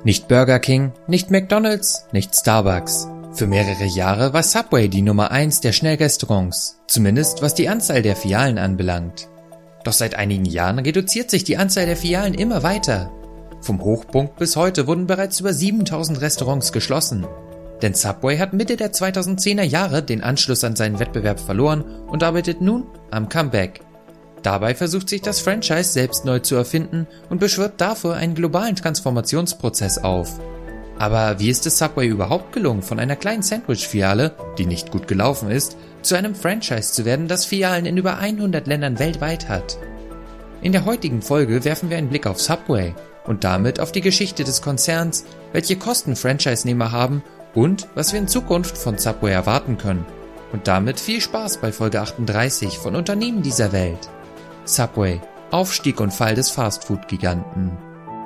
Nicht Burger King, nicht McDonald's, nicht Starbucks. Für mehrere Jahre war Subway die Nummer 1 der Schnellrestaurants, zumindest was die Anzahl der Filialen anbelangt. Doch seit einigen Jahren reduziert sich die Anzahl der Filialen immer weiter. Vom Hochpunkt bis heute wurden bereits über 7000 Restaurants geschlossen. Denn Subway hat Mitte der 2010er Jahre den Anschluss an seinen Wettbewerb verloren und arbeitet nun am Comeback. Dabei versucht sich das Franchise selbst neu zu erfinden und beschwört dafür einen globalen Transformationsprozess auf. Aber wie ist es Subway überhaupt gelungen, von einer kleinen Sandwich-Filiale, die nicht gut gelaufen ist, zu einem Franchise zu werden, das Filialen in über 100 Ländern weltweit hat? In der heutigen Folge werfen wir einen Blick auf Subway und damit auf die Geschichte des Konzerns, welche Kosten Franchise-Nehmer haben und was wir in Zukunft von Subway erwarten können. Und damit viel Spaß bei Folge 38 von Unternehmen dieser Welt. Subway, Aufstieg und Fall des Fastfood-Giganten.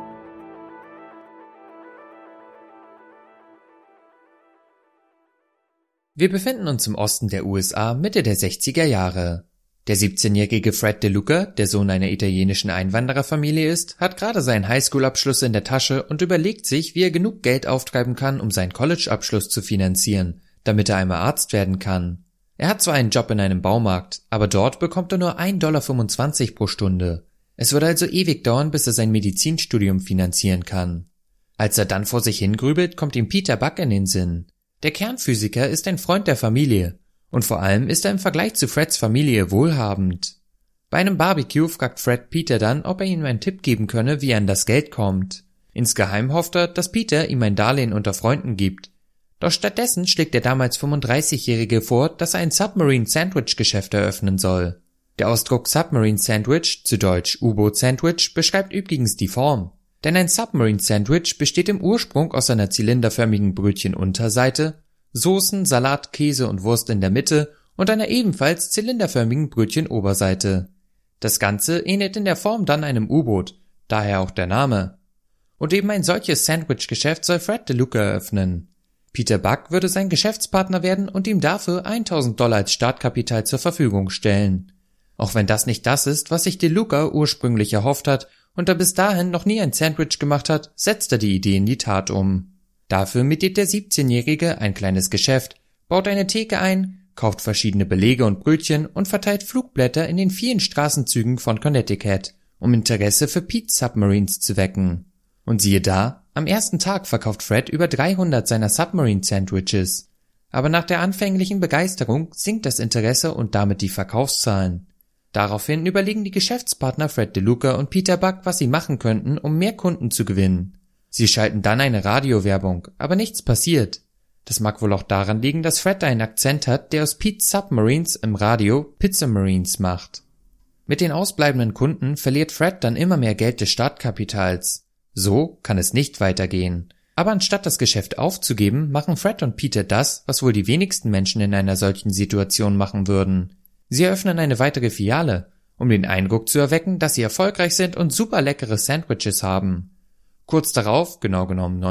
Wir befinden uns im Osten der USA Mitte der 60er Jahre. Der 17-jährige Fred DeLuca, der Sohn einer italienischen Einwandererfamilie ist, hat gerade seinen Highschool-Abschluss in der Tasche und überlegt sich, wie er genug Geld auftreiben kann, um seinen College-Abschluss zu finanzieren, damit er einmal Arzt werden kann. Er hat zwar einen Job in einem Baumarkt, aber dort bekommt er nur $1,25 pro Stunde. Es wird also ewig dauern, bis er sein Medizinstudium finanzieren kann. Als er dann vor sich hingrübelt, kommt ihm Peter Buck in den Sinn. Der Kernphysiker ist ein Freund der Familie und vor allem ist er im Vergleich zu Freds Familie wohlhabend. Bei einem Barbecue fragt Fred Peter dann, ob er ihm einen Tipp geben könne, wie er an das Geld kommt. Insgeheim hofft er, dass Peter ihm ein Darlehen unter Freunden gibt. Doch stattdessen schlägt der damals 35-Jährige vor, dass er ein Submarine-Sandwich-Geschäft eröffnen soll. Der Ausdruck Submarine-Sandwich, zu Deutsch U-Boot-Sandwich, beschreibt übrigens die Form. Denn ein Submarine-Sandwich besteht im Ursprung aus einer zylinderförmigen Brötchenunterseite, Soßen, Salat, Käse und Wurst in der Mitte und einer ebenfalls zylinderförmigen Brötchenoberseite. Das Ganze ähnelt in der Form dann einem U-Boot, daher auch der Name. Und eben ein solches Sandwich-Geschäft soll Fred DeLuca eröffnen. Peter Buck würde sein Geschäftspartner werden und ihm dafür $1.000 als Startkapital zur Verfügung stellen. Auch wenn das nicht das ist, was sich DeLuca ursprünglich erhofft hat und er bis dahin noch nie ein Sandwich gemacht hat, setzt er die Idee in die Tat um. Dafür mietet der 17-Jährige ein kleines Geschäft, baut eine Theke ein, kauft verschiedene Belege und Brötchen und verteilt Flugblätter in den vielen Straßenzügen von Connecticut, um Interesse für Pete's Submarines zu wecken. Und siehe da, am ersten Tag verkauft Fred über 300 seiner Submarine-Sandwiches. Aber nach der anfänglichen Begeisterung sinkt das Interesse und damit die Verkaufszahlen. Daraufhin überlegen die Geschäftspartner Fred DeLuca und Peter Buck, was sie machen könnten, um mehr Kunden zu gewinnen. Sie schalten dann eine Radiowerbung, aber nichts passiert. Das mag wohl auch daran liegen, dass Fred einen Akzent hat, der aus Pete's Submarines im Radio Pizzamarines macht. Mit den ausbleibenden Kunden verliert Fred dann immer mehr Geld des Startkapitals. So kann es nicht weitergehen. Aber anstatt das Geschäft aufzugeben, machen Fred und Peter das, was wohl die wenigsten Menschen in einer solchen Situation machen würden. Sie eröffnen eine weitere Filiale, um den Eindruck zu erwecken, dass sie erfolgreich sind und super leckere Sandwiches haben. Kurz darauf, genau genommen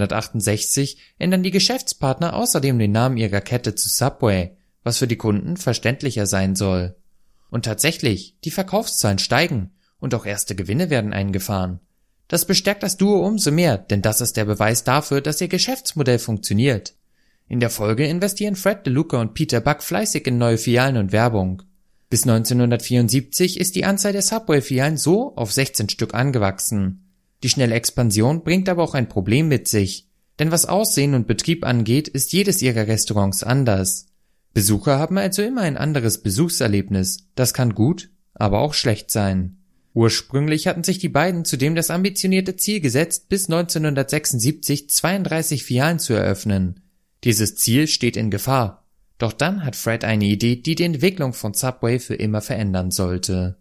1968, ändern die Geschäftspartner außerdem den Namen ihrer Kette zu Subway, was für die Kunden verständlicher sein soll. Und tatsächlich, die Verkaufszahlen steigen und auch erste Gewinne werden eingefahren. Das bestärkt das Duo umso mehr, denn das ist der Beweis dafür, dass ihr Geschäftsmodell funktioniert. In der Folge investieren Fred DeLuca und Peter Buck fleißig in neue Filialen und Werbung. Bis 1974 ist die Anzahl der Subway-Filialen so auf 16 Stück angewachsen. Die schnelle Expansion bringt aber auch ein Problem mit sich, denn was Aussehen und Betrieb angeht, ist jedes ihrer Restaurants anders. Besucher haben also immer ein anderes Besuchserlebnis, das kann gut, aber auch schlecht sein. Ursprünglich hatten sich die beiden zudem das ambitionierte Ziel gesetzt, bis 1976 32 Filialen zu eröffnen. Dieses Ziel steht in Gefahr. Doch dann hat Fred eine Idee, die die Entwicklung von Subway für immer verändern sollte.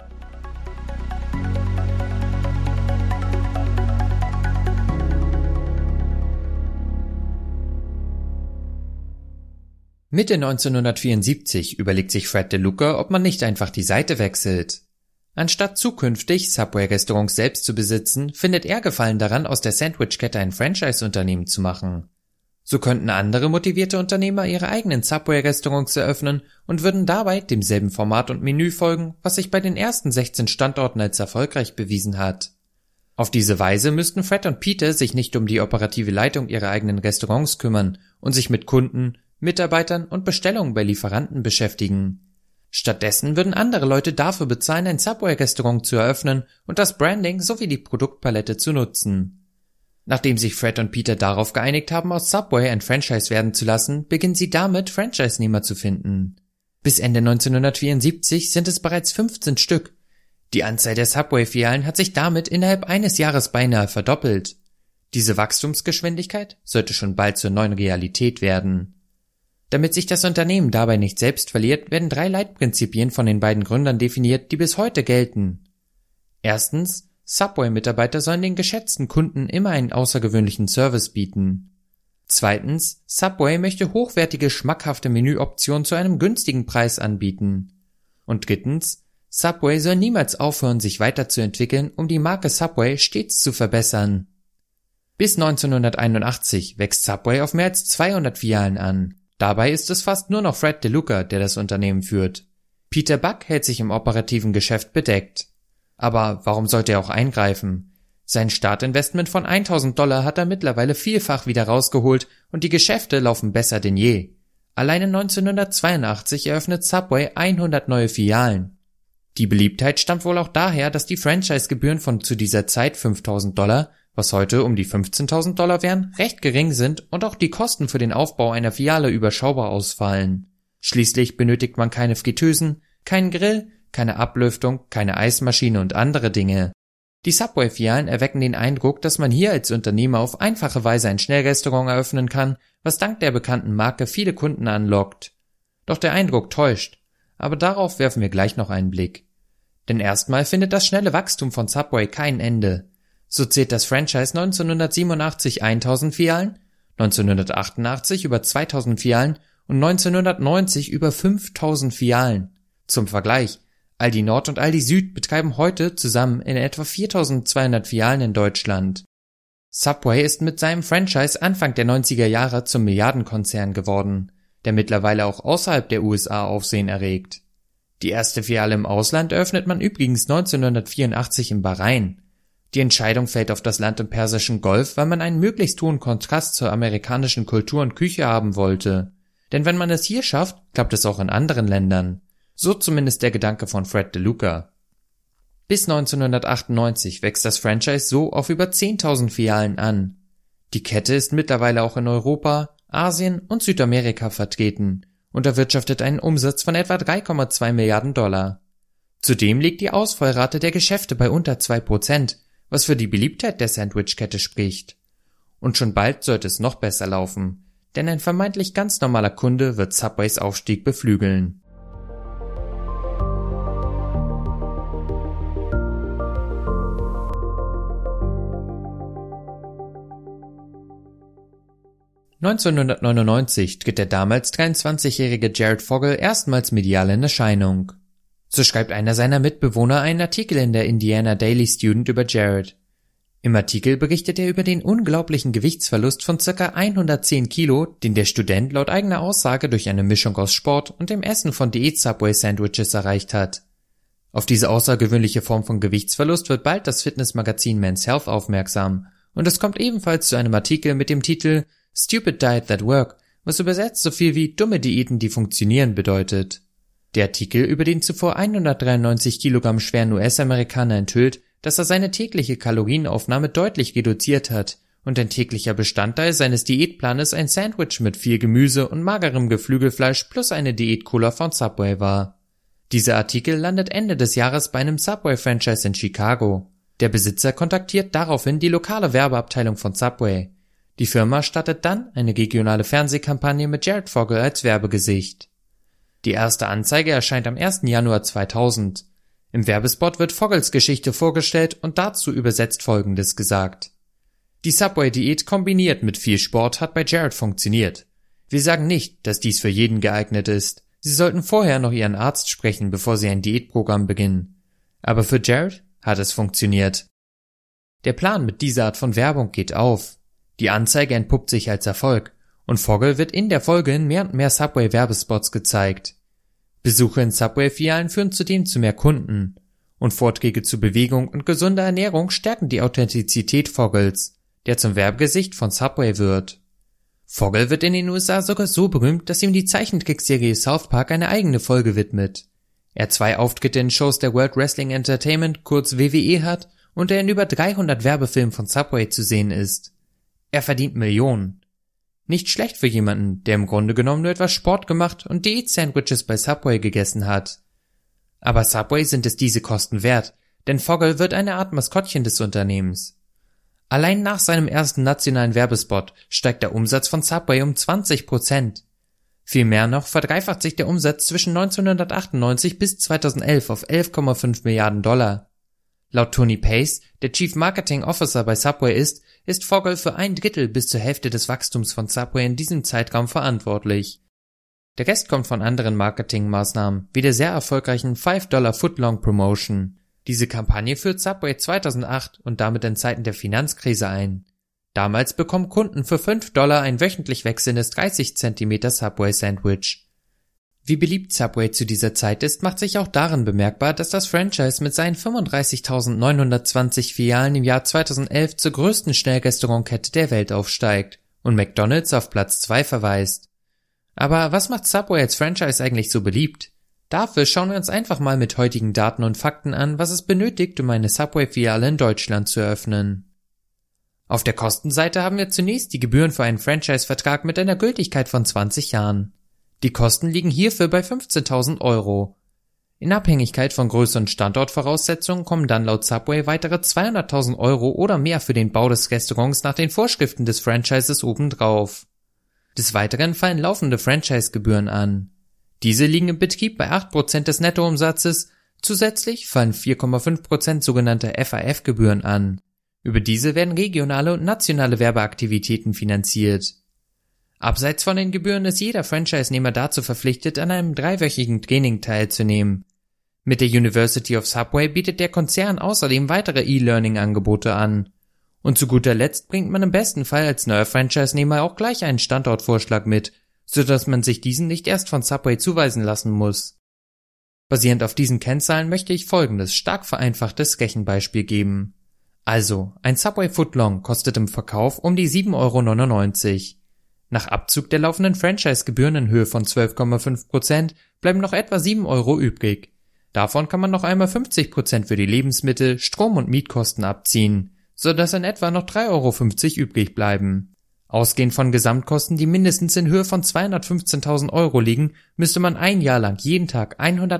Mitte 1974 überlegt sich Fred DeLuca, ob man nicht einfach die Seite wechselt. Anstatt zukünftig Subway-Restaurants selbst zu besitzen, findet er Gefallen daran, aus der Sandwich-Kette ein Franchise-Unternehmen zu machen. So könnten andere motivierte Unternehmer ihre eigenen Subway-Restaurants eröffnen und würden dabei demselben Format und Menü folgen, was sich bei den ersten 16 Standorten als erfolgreich bewiesen hat. Auf diese Weise müssten Fred und Peter sich nicht um die operative Leitung ihrer eigenen Restaurants kümmern und sich mit Kunden, Mitarbeitern und Bestellungen bei Lieferanten beschäftigen. Stattdessen würden andere Leute dafür bezahlen, ein Subway-Restaurant zu eröffnen und das Branding sowie die Produktpalette zu nutzen. Nachdem sich Fred und Peter darauf geeinigt haben, aus Subway ein Franchise werden zu lassen, beginnen sie damit, Franchise-Nehmer zu finden. Bis Ende 1974 sind es bereits 15 Stück. Die Anzahl der Subway-Filialen hat sich damit innerhalb eines Jahres beinahe verdoppelt. Diese Wachstumsgeschwindigkeit sollte schon bald zur neuen Realität werden. Damit sich das Unternehmen dabei nicht selbst verliert, werden 3 Leitprinzipien von den beiden Gründern definiert, die bis heute gelten. Erstens, Subway-Mitarbeiter sollen den geschätzten Kunden immer einen außergewöhnlichen Service bieten. Zweitens, Subway möchte hochwertige, schmackhafte Menüoptionen zu einem günstigen Preis anbieten. Und drittens, Subway soll niemals aufhören, sich weiterzuentwickeln, um die Marke Subway stets zu verbessern. Bis 1981 wächst Subway auf mehr als 200 Filialen an. Dabei ist es fast nur noch Fred DeLuca, der das Unternehmen führt. Peter Buck hält sich im operativen Geschäft bedeckt. Aber warum sollte er auch eingreifen? Sein Startinvestment von $1.000 hat er mittlerweile vielfach wieder rausgeholt und die Geschäfte laufen besser denn je. Alleine 1982 eröffnet Subway 100 neue Filialen. Die Beliebtheit stammt wohl auch daher, dass die Franchise-Gebühren von zu dieser Zeit $5.000, was heute um die $15.000 wären, recht gering sind und auch die Kosten für den Aufbau einer Filiale überschaubar ausfallen. Schließlich benötigt man keine Fritteusen, keinen Grill, keine Ablüftung, keine Eismaschine und andere Dinge. Die Subway-Filialen erwecken den Eindruck, dass man hier als Unternehmer auf einfache Weise ein Schnellrestaurant eröffnen kann, was dank der bekannten Marke viele Kunden anlockt. Doch der Eindruck täuscht, aber darauf werfen wir gleich noch einen Blick. Denn erstmal findet das schnelle Wachstum von Subway kein Ende. So zählt das Franchise 1987 1000 Filialen, 1988 über 2000 Filialen und 1990 über 5000 Filialen. Zum Vergleich, Aldi Nord und Aldi Süd betreiben heute zusammen in etwa 4200 Filialen in Deutschland. Subway ist mit seinem Franchise Anfang der 90er Jahre zum Milliardenkonzern geworden, der mittlerweile auch außerhalb der USA Aufsehen erregt. Die erste Filiale im Ausland eröffnet man übrigens 1984 in Bahrain. Die Entscheidung fällt auf das Land im Persischen Golf, weil man einen möglichst hohen Kontrast zur amerikanischen Kultur und Küche haben wollte. Denn wenn man es hier schafft, klappt es auch in anderen Ländern. So zumindest der Gedanke von Fred DeLuca. Bis 1998 wächst das Franchise so auf über 10.000 Filialen an. Die Kette ist mittlerweile auch in Europa, Asien und Südamerika vertreten und erwirtschaftet einen Umsatz von etwa $3,2 Milliarden. Zudem liegt die Ausfallrate der Geschäfte bei unter 2%, was für die Beliebtheit der Sandwich-Kette spricht. Und schon bald sollte es noch besser laufen, denn ein vermeintlich ganz normaler Kunde wird Subways Aufstieg beflügeln. (1999) tritt der damals 23-jährige Jared Fogle erstmals medial in Erscheinung. So schreibt einer seiner Mitbewohner einen Artikel in der Indiana Daily Student über Jared. Im Artikel berichtet er über den unglaublichen Gewichtsverlust von ca. 110 Kilo, den der Student laut eigener Aussage durch eine Mischung aus Sport und dem Essen von Diät-Subway-Sandwiches erreicht hat. Auf diese außergewöhnliche Form von Gewichtsverlust wird bald das Fitnessmagazin Men's Health aufmerksam und es kommt ebenfalls zu einem Artikel mit dem Titel Stupid Diet That Work, was übersetzt so viel wie dumme Diäten, die funktionieren bedeutet. Der Artikel über den zuvor 193 Kilogramm schweren US-Amerikaner enthüllt, dass er seine tägliche Kalorienaufnahme deutlich reduziert hat und ein täglicher Bestandteil seines Diätplanes ein Sandwich mit viel Gemüse und magerem Geflügelfleisch plus eine Diät-Cola von Subway war. Dieser Artikel landet Ende des Jahres bei einem Subway-Franchise in Chicago. Der Besitzer kontaktiert daraufhin die lokale Werbeabteilung von Subway. Die Firma startet dann eine regionale Fernsehkampagne mit Jared Fogle als Werbegesicht. Die erste Anzeige erscheint am 1. Januar 2000. Im Werbespot wird Fogles Geschichte vorgestellt und dazu übersetzt Folgendes gesagt. Die Subway-Diät kombiniert mit viel Sport hat bei Jared funktioniert. Wir sagen nicht, dass dies für jeden geeignet ist. Sie sollten vorher noch Ihren Arzt sprechen, bevor Sie ein Diätprogramm beginnen. Aber für Jared hat es funktioniert. Der Plan mit dieser Art von Werbung geht auf. Die Anzeige entpuppt sich als Erfolg und Fogle wird in der Folge in mehr und mehr Subway-Werbespots gezeigt. Besuche in Subway-Filialen führen zudem zu mehr Kunden Und Vorträge zu Bewegung und gesunder Ernährung stärken die Authentizität Foggles, der zum Werbegesicht von Subway wird. Foggle wird in den USA sogar so berühmt, dass ihm die Zeichentrickserie South Park eine eigene Folge widmet. Er 2 Auftritte in Shows der World Wrestling Entertainment, kurz WWE, hat und er in über 300 Werbefilmen von Subway zu sehen ist. Er verdient Millionen. Nicht schlecht für jemanden, der im Grunde genommen nur etwas Sport gemacht und Diät-Sandwiches bei Subway gegessen hat. Aber Subway sind es diese Kosten wert, denn Foggle wird eine Art Maskottchen des Unternehmens. Allein nach seinem ersten nationalen Werbespot steigt der Umsatz von Subway um 20%. Viel mehr noch verdreifacht sich der Umsatz zwischen 1998 bis 2011 auf 11,5 Milliarden $. Laut Tony Pace, der Chief Marketing Officer bei Subway ist Foggle für 1/3 bis zur Hälfte des Wachstums von Subway in diesem Zeitraum verantwortlich. Der Rest kommt von anderen Marketingmaßnahmen, wie der sehr erfolgreichen $5 Footlong Promotion. Diese Kampagne führt Subway 2008 und damit in Zeiten der Finanzkrise ein. Damals bekommen Kunden für $5 ein wöchentlich wechselndes 30 cm Subway-Sandwich. Wie beliebt Subway zu dieser Zeit ist, macht sich auch darin bemerkbar, dass das Franchise mit seinen 35.920 Filialen im Jahr 2011 zur größten Schnellrestaurantkette der Welt aufsteigt und McDonald's auf Platz 2 verweist. Aber was macht Subway als Franchise eigentlich so beliebt? Dafür schauen wir uns einfach mal mit heutigen Daten und Fakten an, was es benötigt, um eine Subway-Filiale in Deutschland zu eröffnen. Auf der Kostenseite haben wir zunächst die Gebühren für einen Franchise-Vertrag mit einer Gültigkeit von 20 Jahren. Die Kosten liegen hierfür bei 15.000 €. In Abhängigkeit von Größe und Standortvoraussetzungen kommen dann laut Subway weitere 200.000 € oder mehr für den Bau des Restaurants nach den Vorschriften des Franchises obendrauf. Des Weiteren fallen laufende Franchise-Gebühren an. Diese liegen im Betrieb bei 8% des Nettoumsatzes, zusätzlich fallen 4,5% sogenannte FAF-Gebühren an. Über diese werden regionale und nationale Werbeaktivitäten finanziert. Abseits von den Gebühren ist jeder Franchise-Nehmer dazu verpflichtet, an einem 3-wöchigen Training teilzunehmen. Mit der University of Subway bietet der Konzern außerdem weitere E-Learning-Angebote an. Und zu guter Letzt bringt man im besten Fall als neuer Franchise-Nehmer auch gleich einen Standortvorschlag mit, sodass man sich diesen nicht erst von Subway zuweisen lassen muss. Basierend auf diesen Kennzahlen möchte ich folgendes stark vereinfachtes Rechenbeispiel geben. Also, ein Subway Footlong kostet im Verkauf um die 7,99 €. Nach Abzug der laufenden Franchise-Gebühren in Höhe von 12,5% bleiben noch etwa 7 € übrig. Davon kann man noch einmal 50% für die Lebensmittel, Strom- und Mietkosten abziehen, sodass in etwa noch 3,50 € übrig bleiben. Ausgehend von Gesamtkosten, die mindestens in Höhe von 215.000 € liegen, müsste man ein Jahr lang jeden Tag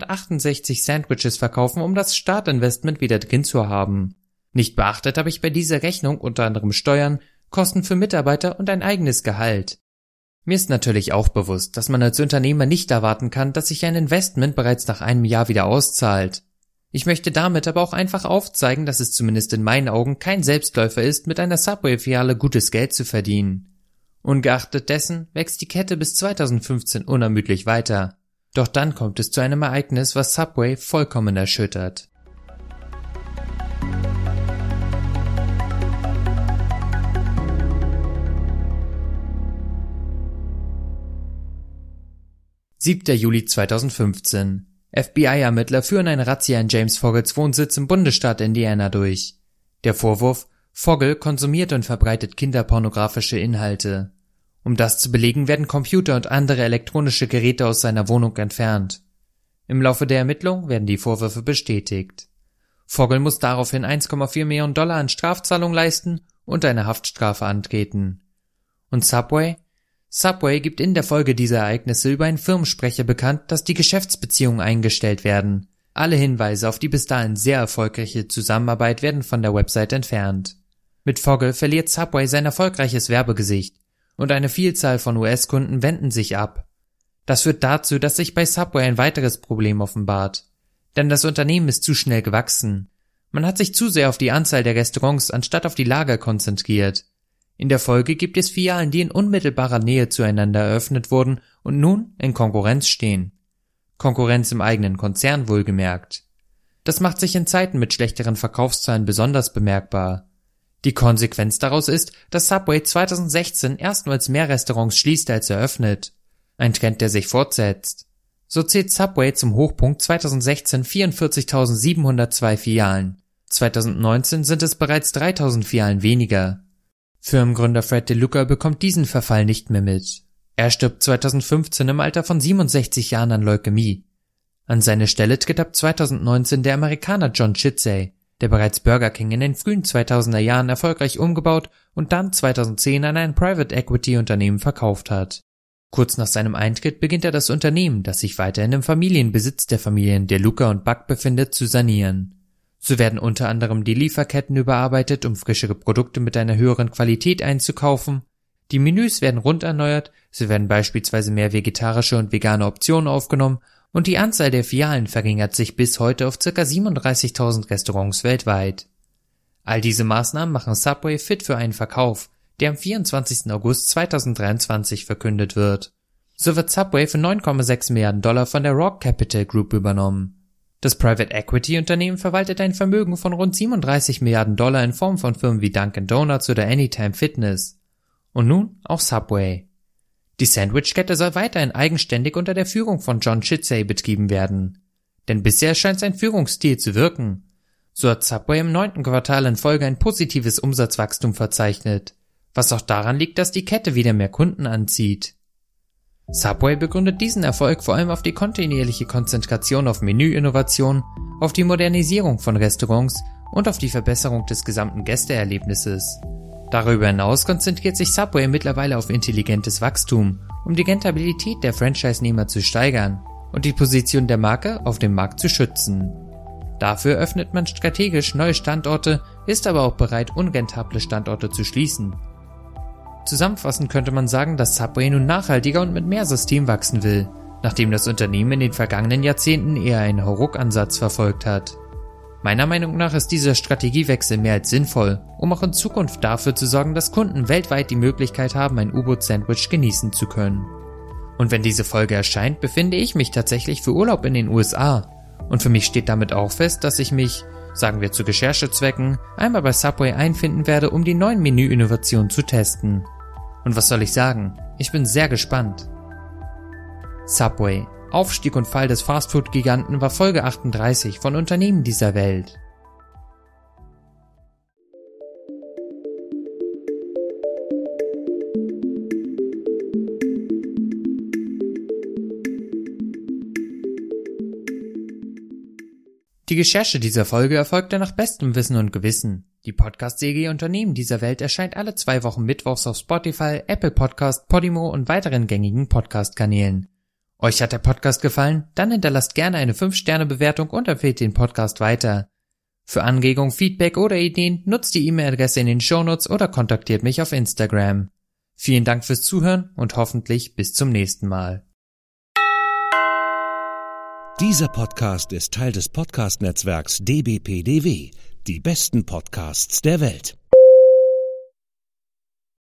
168 Sandwiches verkaufen, um das Startinvestment wieder drin zu haben. Nicht beachtet habe ich bei dieser Rechnung unter anderem Steuern, Kosten für Mitarbeiter und ein eigenes Gehalt. Mir ist natürlich auch bewusst, dass man als Unternehmer nicht erwarten kann, dass sich ein Investment bereits nach einem Jahr wieder auszahlt. Ich möchte damit aber auch einfach aufzeigen, dass es zumindest in meinen Augen kein Selbstläufer ist, mit einer Subway-Filiale gutes Geld zu verdienen. Ungeachtet dessen wächst die Kette bis 2015 unermüdlich weiter. Doch dann kommt es zu einem Ereignis, was Subway vollkommen erschüttert. (7. Juli 2015) FBI-Ermittler führen eine Razzia in James Foggles Wohnsitz im Bundesstaat Indiana durch. Der Vorwurf: Foggle konsumiert und verbreitet kinderpornografische Inhalte. Um das zu belegen, werden Computer und andere elektronische Geräte aus seiner Wohnung entfernt. Im Laufe der Ermittlung werden die Vorwürfe bestätigt. Foggle muss daraufhin $1,4 Millionen an Strafzahlung leisten und eine Haftstrafe antreten. Und Subway? Subway gibt in der Folge dieser Ereignisse über einen Firmensprecher bekannt, dass die Geschäftsbeziehungen eingestellt werden. Alle Hinweise auf die bis dahin sehr erfolgreiche Zusammenarbeit werden von der Website entfernt. Mit Foggle verliert Subway sein erfolgreiches Werbegesicht und eine Vielzahl von US-Kunden wenden sich ab. Das führt dazu, dass sich bei Subway ein weiteres Problem offenbart. Denn das Unternehmen ist zu schnell gewachsen. Man hat sich zu sehr auf die Anzahl der Restaurants anstatt auf die Lager konzentriert. In der Folge gibt es Filialen, die in unmittelbarer Nähe zueinander eröffnet wurden und nun in Konkurrenz stehen. Konkurrenz im eigenen Konzern wohlgemerkt. Das macht sich in Zeiten mit schlechteren Verkaufszahlen besonders bemerkbar. Die Konsequenz daraus ist, dass Subway 2016 erstmals mehr Restaurants schließt als eröffnet. Ein Trend, der sich fortsetzt. So zählt Subway zum Hochpunkt 2016 44.702 Filialen. 2019 sind es bereits 3.000 Filialen weniger. Firmengründer Fred DeLuca bekommt diesen Verfall nicht mehr mit. Er stirbt 2015 im Alter von 67 Jahren an Leukämie. An seine Stelle tritt ab 2019 der Amerikaner John Chidsey, der bereits Burger King in den frühen 2000er Jahren erfolgreich umgebaut und dann 2010 an ein Private Equity Unternehmen verkauft hat. Kurz nach seinem Eintritt beginnt er das Unternehmen, das sich weiterhin im Familienbesitz der Familien DeLuca und Buck befindet, zu sanieren. So werden unter anderem die Lieferketten überarbeitet, um frischere Produkte mit einer höheren Qualität einzukaufen. Die Menüs werden rund erneuert, so werden beispielsweise mehr vegetarische und vegane Optionen aufgenommen und die Anzahl der Filialen verringert sich bis heute auf ca. 37.000 Restaurants weltweit. All diese Maßnahmen machen Subway fit für einen Verkauf, der am 24. August 2023 verkündet wird. So wird Subway für $9,6 Milliarden von der Rock Capital Group übernommen. Das Private Equity Unternehmen verwaltet ein Vermögen von rund $37 Milliarden in Form von Firmen wie Dunkin' Donuts oder Anytime Fitness. Und nun auch Subway. Die Sandwich-Kette soll weiterhin eigenständig unter der Führung von John Chidsey betrieben werden. Denn bisher scheint sein Führungsstil zu wirken. So hat Subway im 9. Quartal in Folge ein positives Umsatzwachstum verzeichnet, was auch daran liegt, dass die Kette wieder mehr Kunden anzieht. Subway begründet diesen Erfolg vor allem auf die kontinuierliche Konzentration auf Menüinnovation, auf die Modernisierung von Restaurants und auf die Verbesserung des gesamten Gästeerlebnisses. Darüber hinaus konzentriert sich Subway mittlerweile auf intelligentes Wachstum, um die Rentabilität der Franchise-Nehmer zu steigern und die Position der Marke auf dem Markt zu schützen. Dafür öffnet man strategisch neue Standorte, ist aber auch bereit, unrentable Standorte zu schließen. Zusammenfassend könnte man sagen, dass Subway nun nachhaltiger und mit mehr System wachsen will, nachdem das Unternehmen in den vergangenen Jahrzehnten eher einen Hauruck-Ansatz verfolgt hat. Meiner Meinung nach ist dieser Strategiewechsel mehr als sinnvoll, um auch in Zukunft dafür zu sorgen, dass Kunden weltweit die Möglichkeit haben, ein U-Boot-Sandwich genießen zu können. Und wenn diese Folge erscheint, befinde ich mich tatsächlich für Urlaub in den USA. Und für mich steht damit auch fest, dass ich mich, sagen wir zu Recherchezwecken, einmal bei Subway einfinden werde, um die neuen Menüinnovationen zu testen. Und was soll ich sagen? Ich bin sehr gespannt. Subway. Aufstieg und Fall des Fastfood-Giganten war Folge 38 von Unternehmen dieser Welt. Die Recherche dieser Folge erfolgte nach bestem Wissen und Gewissen. Die Podcast-Serie Unternehmen dieser Welt erscheint alle 2 Wochen mittwochs auf Spotify, Apple Podcast, Podimo und weiteren gängigen Podcast-Kanälen. Euch hat der Podcast gefallen? Dann hinterlasst gerne eine 5-Sterne-Bewertung und empfehlt den Podcast weiter. Für Anregungen, Feedback oder Ideen nutzt die E-Mail-Adresse in den Shownotes oder kontaktiert mich auf Instagram. Vielen Dank fürs Zuhören und hoffentlich bis zum nächsten Mal. Dieser Podcast ist Teil des Podcast-Netzwerks dbpdw, die besten Podcasts der Welt.